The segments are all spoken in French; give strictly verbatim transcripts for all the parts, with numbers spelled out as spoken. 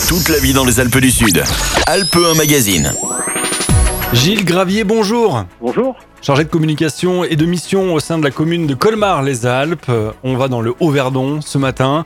Toute la vie dans les Alpes du Sud. Alpes un magazine. Gilles Gravier, bonjour. Bonjour. Chargé de communication et de mission au sein de la commune de Colmar-les-Alpes. On va dans le Haut-Verdon ce matin.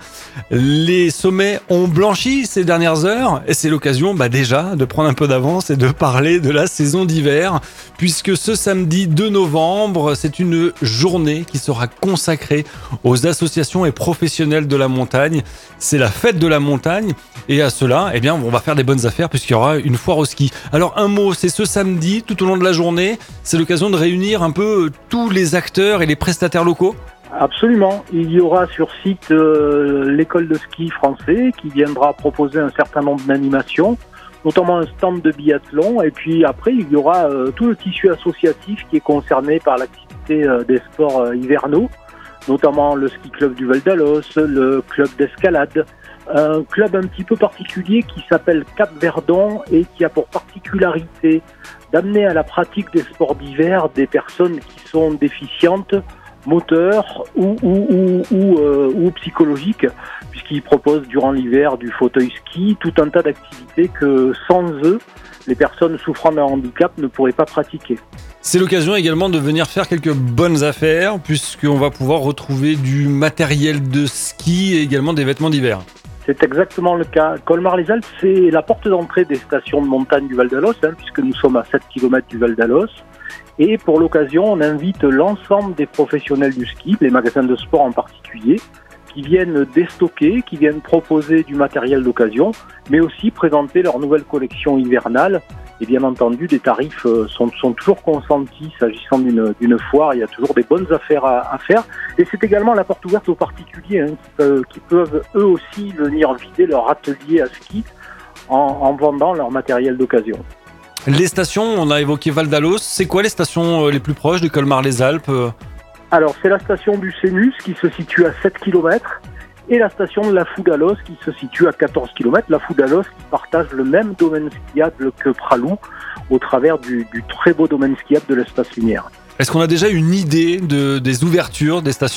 Les sommets ont blanchi ces dernières heures et c'est l'occasion bah déjà de prendre un peu d'avance et de parler de la saison d'hiver, puisque ce samedi deux novembre, c'est une journée qui sera consacrée aux associations et professionnels de la montagne. C'est la fête de la montagne et à cela, eh bien, on va faire des bonnes affaires puisqu'il y aura une foire au ski. Alors un mot, c'est ce samedi, tout au long de la journée, c'est l'occasion de réunir un peu tous les acteurs et les prestataires locaux. Absolument. Il y aura sur site euh, l'école de ski français qui viendra proposer un certain nombre d'animations, notamment un stand de biathlon. Et puis après, il y aura euh, tout le tissu associatif qui est concerné par l'activité euh, des sports euh, hivernaux, notamment le ski club du Val d'Alos, le club d'escalade, un club un petit peu particulier qui s'appelle Cap Verdon et qui a pour particularité d'amener à la pratique des sports d'hiver des personnes qui sont déficientes moteurs ou, ou, ou, ou, euh, ou psychologiques, puisqu'ils proposent durant l'hiver du fauteuil ski, tout un tas d'activités que sans eux, les personnes souffrant d'un handicap ne pourraient pas pratiquer. C'est l'occasion également de venir faire quelques bonnes affaires, puisqu'on va pouvoir retrouver du matériel de ski et également des vêtements d'hiver. C'est exactement le cas. Colmar-les-Alpes, c'est la porte d'entrée des stations de montagne du Val d'Alos, hein, puisque nous sommes à sept kilomètres du Val d'Alos. Et pour l'occasion, on invite l'ensemble des professionnels du ski, les magasins de sport en particulier, qui viennent déstocker, qui viennent proposer du matériel d'occasion, mais aussi présenter leur nouvelle collection hivernale. Et bien entendu, des tarifs sont, sont toujours consentis s'agissant d'une, d'une foire. Il y a toujours des bonnes affaires à, à faire. Et c'est également la porte ouverte aux particuliers hein, qui, peuvent, qui peuvent eux aussi venir vider leur atelier à ski en, en vendant leur matériel d'occasion. Les stations, on a évoqué Val d'Alos. C'est quoi les stations les plus proches de Colmar-les-Alpes ? Alors, c'est la station du Cénus qui se situe à sept kilomètres et la station de la Foudalos qui se situe à quatorze kilomètres. La Foudalos qui partage le même domaine skiable que Pralou au travers du, du très beau domaine skiable de l'Espace Lumière. Est-ce qu'on a déjà une idée de, des ouvertures des stations ?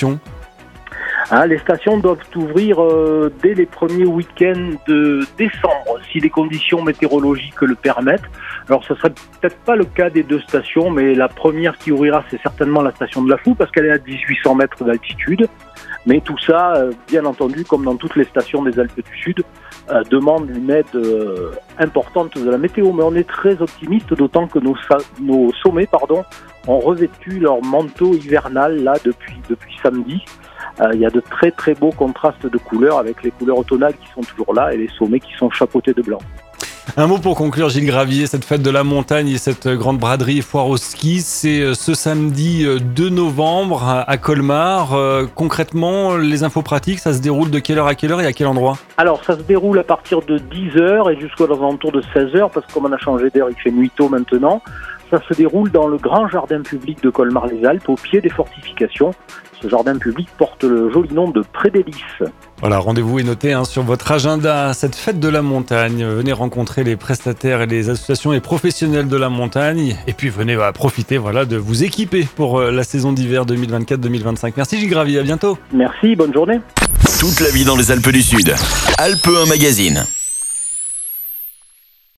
Hein, les stations doivent ouvrir euh, dès les premiers week-ends de décembre, si les conditions météorologiques le permettent. Alors, ce serait peut-être pas le cas des deux stations, mais la première qui ouvrira, c'est certainement la station de la Fou, parce qu'elle est à dix-huit cents mètres d'altitude. Mais tout ça, euh, bien entendu, comme dans toutes les stations des Alpes du Sud, euh, demande une aide euh, importante de la météo. Mais on est très optimiste, d'autant que nos, sa- nos sommets pardon, ont revêtu leur manteau hivernal là depuis, depuis samedi. Euh, il y a de très très beaux contrastes de couleurs avec les couleurs automnales qui sont toujours là et les sommets qui sont chapeautés de blanc. Un mot pour conclure, Gilles Gravier, cette fête de la montagne et cette grande braderie et foire au ski, c'est ce samedi deux novembre à Colmar. Euh, concrètement, les infos pratiques, ça se déroule de quelle heure à quelle heure et à quel endroit ? Alors ça se déroule à partir de dix heures et jusqu'aux alentours de seize heures, parce que comme on a changé d'heure, il fait nuit tôt maintenant. Ça se déroule dans le grand jardin public de Colmar-les-Alpes, au pied des fortifications. Ce jardin public porte le joli nom de Pré des Lys. Voilà, rendez-vous est noté hein, sur votre agenda. Cette fête de la montagne, venez rencontrer les prestataires et les associations et professionnels de la montagne. Et puis venez bah, profiter voilà, de vous équiper pour euh, la saison d'hiver deux mille vingt-quatre deux mille vingt-cinq. Merci Gilles Gravier, à bientôt. Merci, bonne journée. Toute la vie dans les Alpes du Sud. Alpes un magazine.